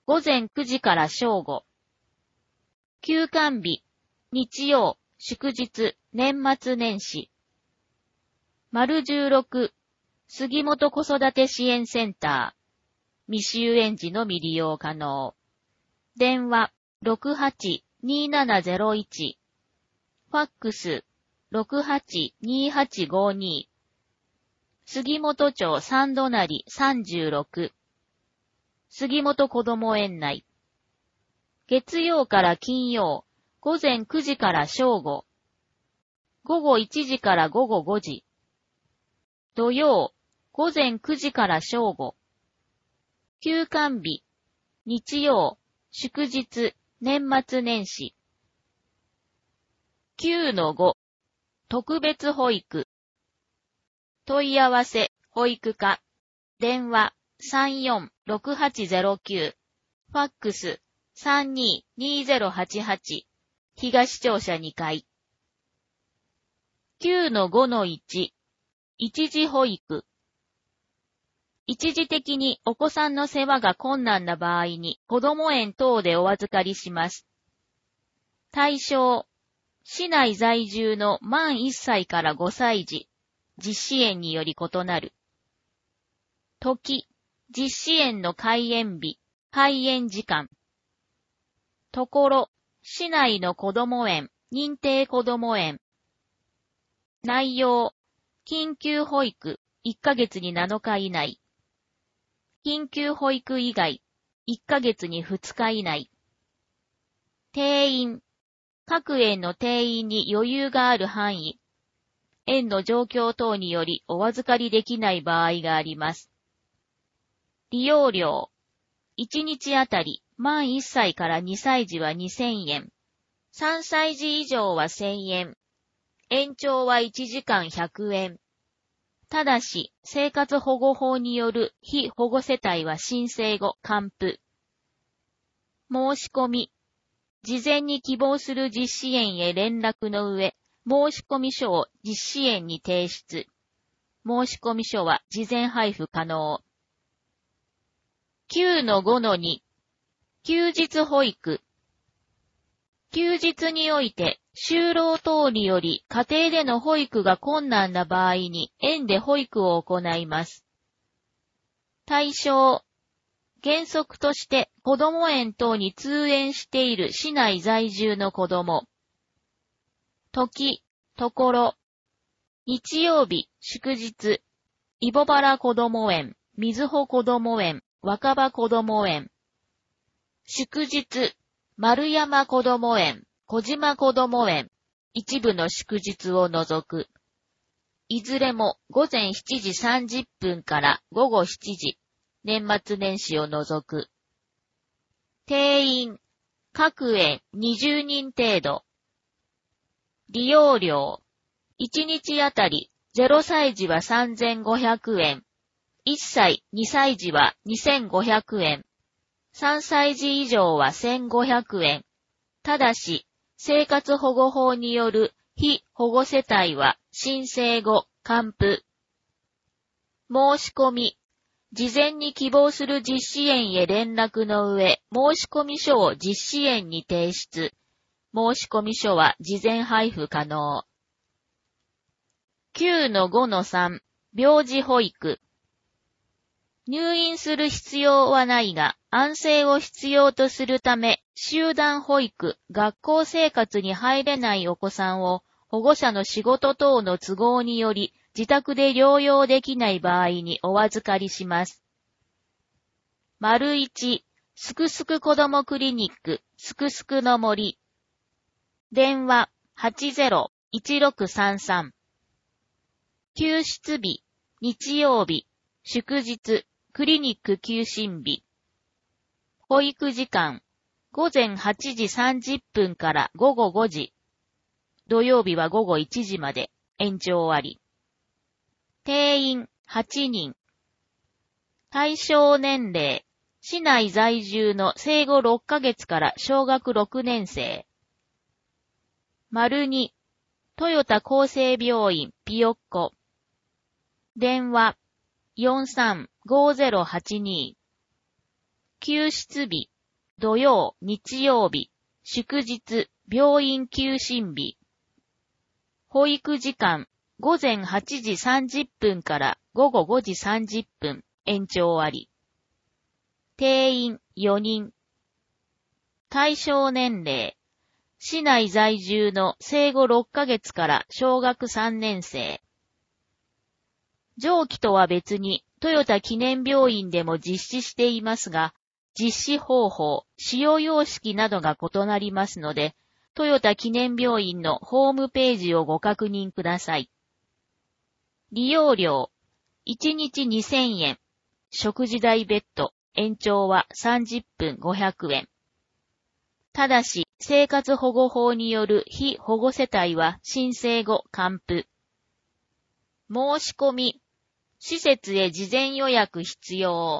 [SPEAKER 2] 午前くじから正午。休館日、日曜、祝日、年末年始。丸じゅうろく、杉本子育て支援センター。未就園児のみ利用可能。電話、ろくはち にーななゼロいち。ファックス、ろくはち にーはちごに。杉本町三隣さんじゅうろく。杉本こども園内。月曜から金曜、午前くじから正午。午後いちじから午後ごじ。土曜、午前くじから正午。休館日、日曜、祝日、年末年始。きゅうのご、特別保育。問い合わせ、保育課。電話、さんよんろくはちゼロきゅう。ファックス、さんにーにーゼロはちはち。東庁舎にかい。きゅうのごのいち、一時保育。一時的にお子さんの世話が困難な場合に子ども園等でお預かりします。対象、市内在住の満いっさいからごさい児、実施園により異なる。時、実施園の開園日、開園時間。ところ、市内のこども園、認定こども園。内容、緊急保育、いっかげつになのか以内。緊急保育以外、いっかげつにふつか以内。定員、各園の定員に余裕がある範囲。園の状況等によりお預かりできない場合があります。利用料、いちにちあたり満いっさいからにさい児はにせんえん、さんさい児以上はせんえん、延長はいちじかんひゃくえん。ただし、生活保護法による非保護世帯は申請後還付。申し込み。事前に希望する実施園へ連絡の上、申込書を実施園に提出。申込書は事前配布可能。きゅうのごのに、休日保育。休日において、就労等により家庭での保育が困難な場合に園で保育を行います。対象、原則としてこども園等に通園している市内在住の子ども。時、ところ、日曜日、祝日、イボバラこども園、みずほこども園、若葉こども園。祝日、丸山こども園、小島こども園、一部の祝日を除く。いずれも午前しちじさんじゅっぷんから午後しちじ、年末年始を除く。定員、各園にじゅうにん程度。利用料、いちにちあたりゼロさい児はさんぜんごひゃくえん、いっさい、にさい児はにせんごひゃくえん、さんさい児以上はせんごひゃくえん。ただし、生活保護法による非保護世帯は申請後還付。申し込み。事前に希望する実施園へ連絡の上、申込書を実施園に提出。申込書は事前配布可能。きゅうのごのさん、病児保育。入院する必要はないが、安静を必要とするため、集団保育、学校生活に入れないお子さんを、保護者の仕事等の都合により、自宅で療養できない場合にお預かりします。丸一、すくすく子どもクリニック、すくすくの森。電話、はちゼロ いちろくさんさん。休室日、日曜日、祝日、クリニック休診日。保育時間、午前はちじさんじゅっぷんから午後ごじ。土曜日は午後いちじまで、延長あり。定員はちにん。対象年齢、市内在住の生後ろっかげつから小学ろくねん生。丸に、豊田厚生病院ピヨッコ。電話、よんさん ごゼロはちに。休室日、 土曜、日曜日、祝日、病院休診日。保育時間、午前はちじさんじゅっぷんから午後ごじさんじゅっぷん、延長あり。定員よにん。対象年齢、市内在住の生後ろっかげつから小学さんねん生。上記とは別に、豊田記念病院でも実施していますが、実施方法、使用様式などが異なりますので、豊田記念病院のホームページをご確認ください。利用料、いちにちにせんえん。食事代別途、延長はさんじゅっぷんごひゃくえん。ただし、生活保護法による非保護世帯は申請後還付。申し込み、施設へ事前予約必要。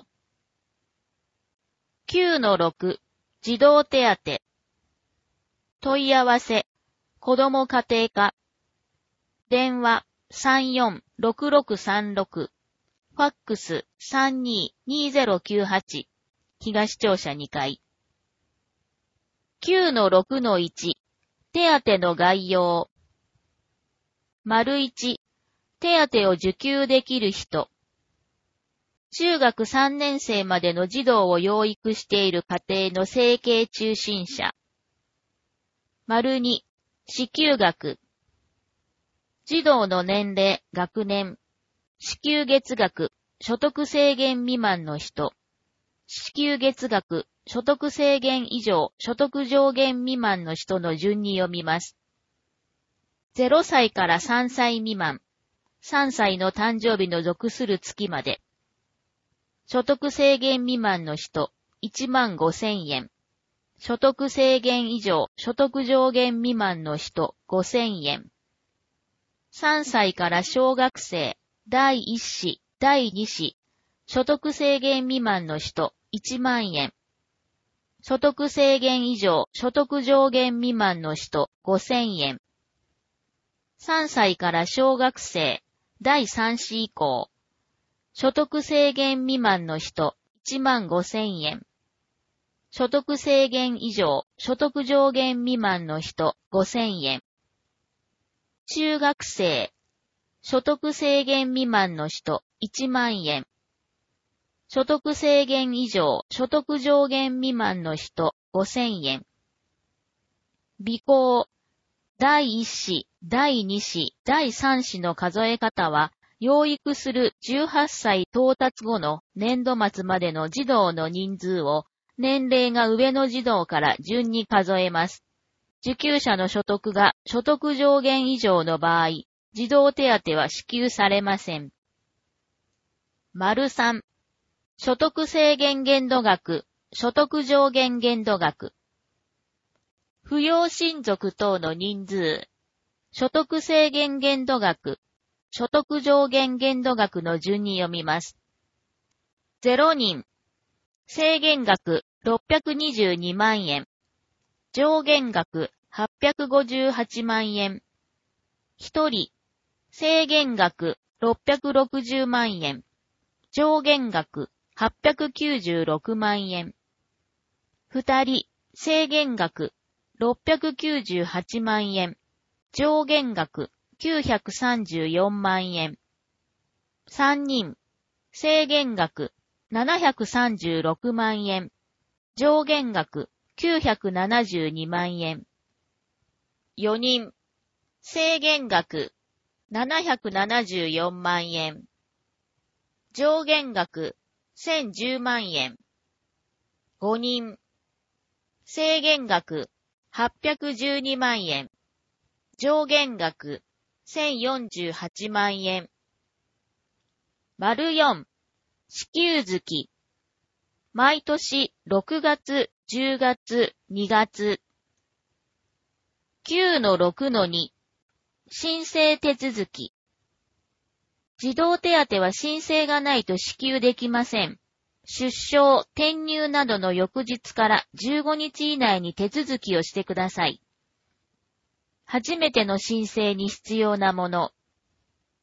[SPEAKER 2] きゅうのろく、児童手当。問い合わせ、子ども家庭課。電話、さんよんろくろくさんろく。ファックス、さんにーにーぜろきゅうはち。東庁舎にかい。きゅうのろくのいち、手当の概要。丸いち、手当を受給できる人。中学さんねん生までの児童を養育している家庭の生計中心者。丸に、支給額。児童の年齢、学年。支給月額、所得制限未満の人。支給月額、所得制限以上、所得上限未満の人の順に読みます。ゼロさいからさんさい未満。さんさいの誕生日の属する月まで。所得制限未満の人、いちまんごせんえん。所得制限以上、所得上限未満の人、ごせんえん。さんさいから小学生、だいいっ子、だいに子。所得制限未満の人、いちまんえん。所得制限以上、所得上限未満の人、ごせんえん。さんさいから小学生、だいさん子以降。所得制限未満の人、いちまんごせんえん。所得制限以上、所得上限未満の人、ごせんえん。中学生、所得制限未満の人、いちまんえん。所得制限以上、所得上限未満の人、ごせんえん。備考、だいいっ子、だいに子、だいさん子の数え方は、養育するじゅうはっさい到達後の年度末までの児童の人数を、年齢が上の児童から順に数えます。受給者の所得が所得上限以上の場合、児童手当は支給されません。丸さん、所得制限限度額、所得上限限度額。扶養親族等の人数、所得制限限度額、所得上限限度額の順に読みます。ゼロにん、制限額ろっぴゃくにじゅうにまんえん、上限額はっぴゃくごじゅうはちまんえん、ひとり、制限額ろっぴゃくろくじゅうまんえん、上限額はっぴゃくきゅうじゅうろくまんえん、ふたり、制限額ろっぴゃくきゅうじゅうはちまんえん、上限額きゅうひゃくさんじゅうよんまんえん。さんにん、制限額ななひゃくさんじゅうろくまんえん、上限額きゅうひゃくななじゅうにまんえん。よにん、制限額ななひゃくななじゅうよんまんえん、上限額せんじゅうまんえん。ごにん、制限額はっぴゃくじゅうにまんえん、上限額せんよんじゅうはちまんえん。丸よん、支給月。毎年ろくがつ、じゅうがつ、にがつ。きゅうのろくのに、申請手続き。児童手当は申請がないと支給できません。出生、転入などの翌日からじゅうごにち以内に手続きをしてください。初めての申請に必要なもの。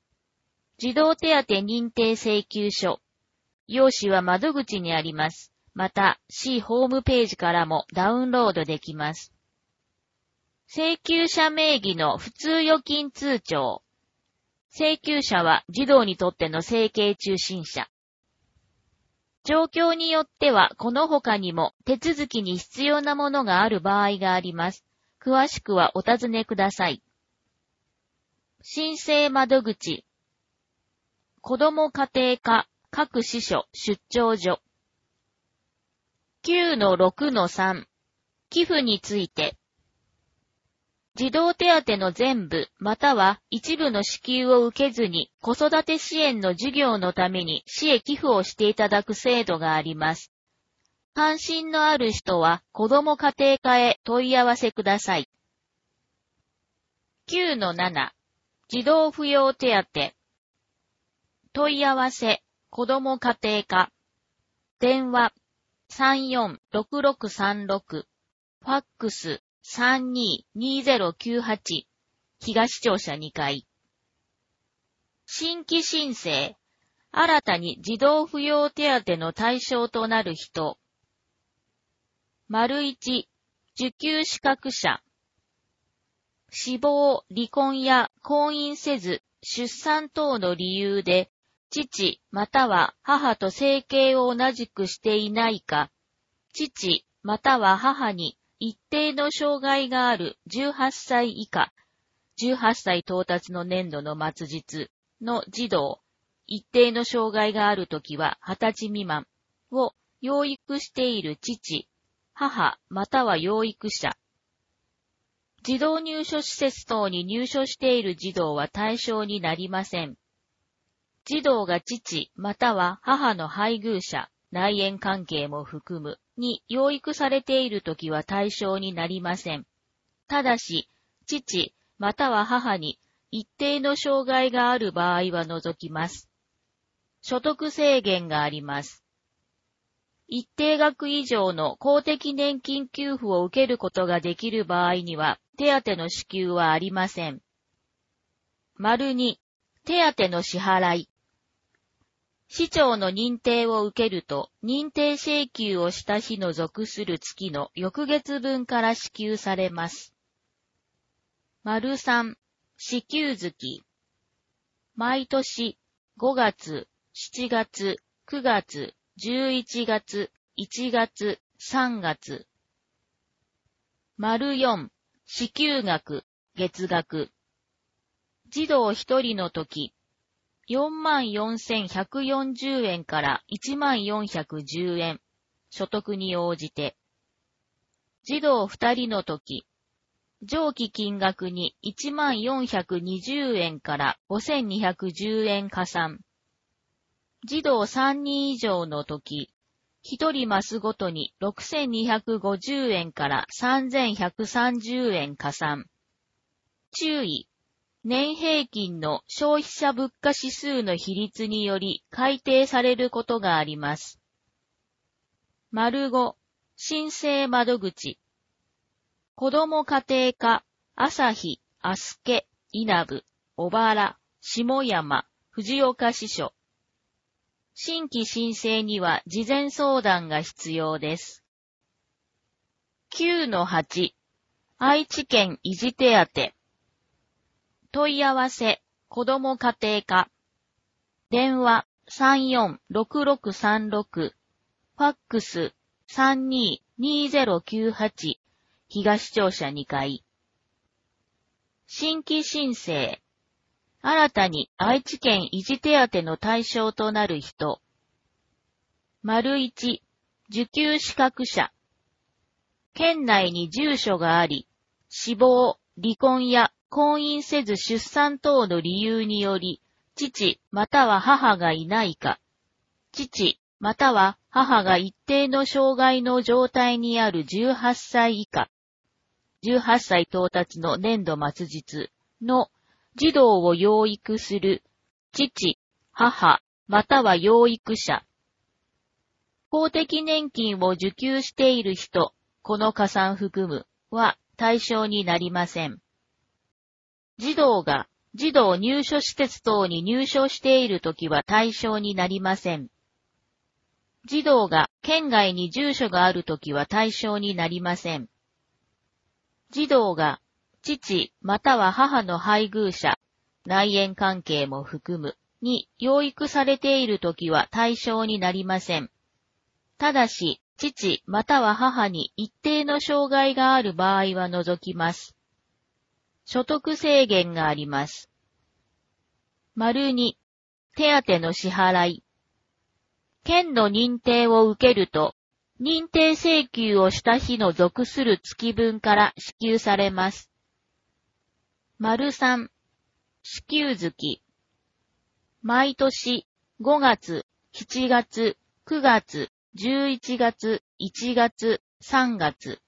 [SPEAKER 2] 児童手当認定請求書。用紙は窓口にあります。 また、市ホームページからもダウンロードできます。請求者名義の普通預金通帳。請求者は児童にとっての生計中心者。状況によってはこの他にも手続きに必要なものがある場合があります。詳しくはお尋ねください。申請窓口。子ども家庭課各支所出張所。きゅうのろくのさん。寄付について。児童手当の全部または一部の支給を受けずに子育て支援の事業のために市へ寄付をしていただく制度があります。関心のある人は子ども家庭課へ問い合わせください。きゅうのなな。児童扶養手当。問い合わせ、子ども家庭課。電話、さんよんろくろくさんろく。ファックス、さんにーにーぜろきゅうはち。東庁舎にかい。新規申請。新たに児童扶養手当の対象となる人。丸いち、受給資格者。死亡、離婚や婚姻せず、出産等の理由で、父または母と生計を同じくしていないか、父または母に一定の障害があるじゅうはっさい以下、じゅうはっさい到達の年度の末日の児童、一定の障害があるときははたち未満を養育している父、母または養育者。児童入所施設等に入所している児童は対象になりません。児童が父または母の配偶者、内縁関係も含むに養育されているときは対象になりません。ただし、父または母に一定の障害がある場合は除きます。所得制限があります。一定額以上の公的年金給付を受けることができる場合には、手当の支給はありません。丸に、手当の支払い。市長の認定を受けると、認定請求をした日の属する月の翌月分から支給されます。丸さん、支給月。毎年ごがつ、しちがつ、くがつ、じゅういちがつ、いちがつ、さんがつ。丸よん、支給額、月額。児童ひとりのとき、よんまんよんせんひゃくよんじゅうえんからいちまんよんひゃくじゅうえん、所得に応じて。児童ふたりのとき、上記金額にいちまんよんひゃくにじゅうえんからごせんにひゃくじゅうえん加算。児童さんにん以上のとき、ひとりマスごとにろくせんにひゃくごじゅうえんからさんぜんひゃくさんじゅうえん加算。注意。年平均の消費者物価指数の比率により改定されることがあります。丸ご、申請窓口。子ども家庭課、朝日、あすけ、稲部、小原、下山、藤岡支所。新規申請には事前相談が必要です。きゅうのはち、愛知県維持手当。問い合わせ、子ども家庭課。電話、さんよんろくろくさんろく。ファックス、さんにーにーぜろきゅうはち。東庁舎にかい。新規申請。新たに愛知県維持手当の対象となる人。丸いち、受給資格者。県内に住所があり、死亡、離婚や婚姻せず出産等の理由により、父または母がいないか、父または母が一定の障害の状態にあるじゅうはっさい以下、じゅうはっさい到達の年度末日の児童を養育する父、母、または養育者。公的年金を受給している人、この加算含むは対象になりません。児童が児童入所施設等に入所しているときは対象になりません。 児童が県外に住所があるときは対象になりません。児童が父または母の配偶者、内縁関係も含むに養育されているときは対象になりません。ただし、父または母に一定の障害がある場合は除きます。所得制限があります。丸に、手当の支払い。県の認定を受けると、認定請求をした日の属する月分から支給されます。丸さん、支給月。毎年ごがつ、しちがつ、くがつ、じゅういちがつ、いちがつ、さんがつ。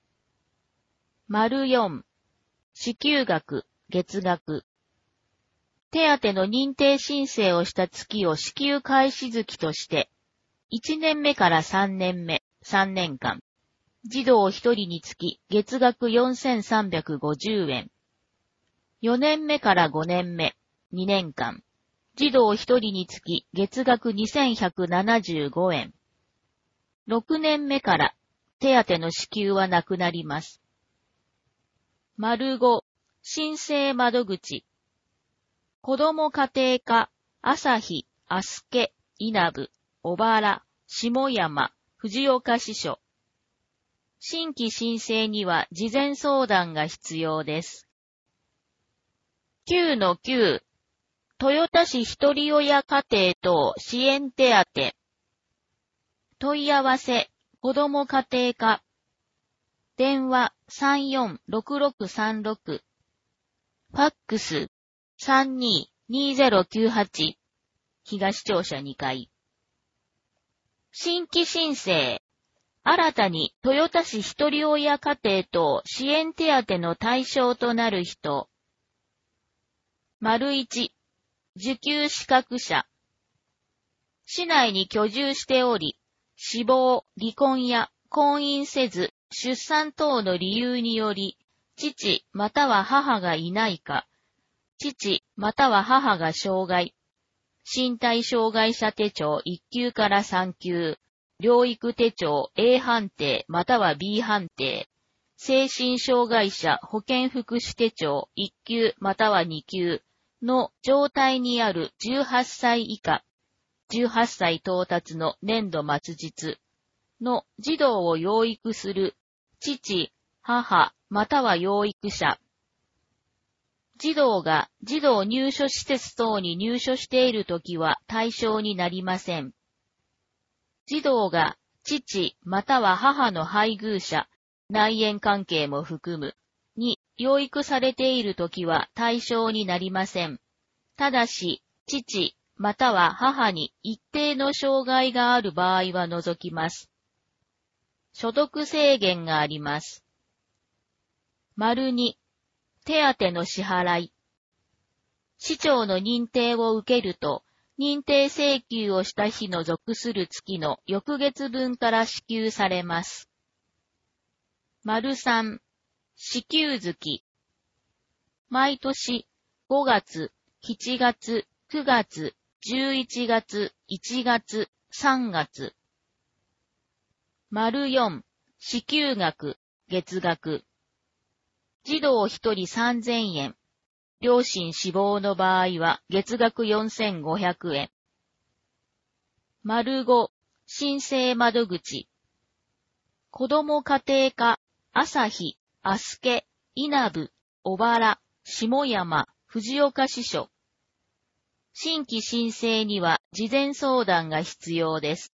[SPEAKER 2] 丸よん、支給額、月額。手当の認定申請をした月を支給開始月として、いちねんめからさんねんめ、さんねんかん。児童ひとりにつき月額よんせんさんびゃくごじゅうえん。よねんめからごねんめ、にねんかん。児童ひとりにつき月額にせんひゃくななじゅうごえん。ろくねんめから手当の支給はなくなります。丸ご、申請窓口。子ども家庭課、朝日、あすけ、稲部、小原、下山、藤岡支所。新規申請には事前相談が必要です。きゅうのきゅう、豊田市ひとり親家庭等支援手当。問い合わせ、子ども家庭課。電話 さんよんろくろくさんろく。ファックス さんにーにーぜろきゅうはち。東庁舎にかい。新規申請。新たに豊田市ひとり親家庭等支援手当の対象となる人。丸いち、受給資格者。市内に居住しており、死亡、離婚や婚姻せず、出産等の理由により、父または母がいないか、父または母が障害、身体障害者手帳いっきゅうからさんきゅう、療育手帳 A 判定または B 判定、精神障害者保健福祉手帳いっきゅうまたはにきゅうの状態にあるじゅうはっさい以下、じゅうはっさい到達の年度末日の児童を養育する父、母、または養育者。児童が児童入所施設等に入所しているときは対象になりません。児童が父、または母の配偶者、内縁関係も含む、に養育されているときは対象になりません。ただし、父、または母に一定の障害がある場合は除きます。所得制限があります。丸に、手当の支払い。市長の認定を受けると、認定請求をした日の属する月の翌月分から支給されます。丸さん、支給月。毎年ごがつ、しちがつ、くがつ、じゅういちがつ、いちがつ、さんがつ。丸よん、支給額、月額。児童ひとりさんぜんえん。両親死亡の場合は月額よんせんごひゃくえん。丸ご、申請窓口。子ども家庭課、朝日、あすけ、稲部、小原、下山、藤岡支所。新規申請には事前相談が必要です。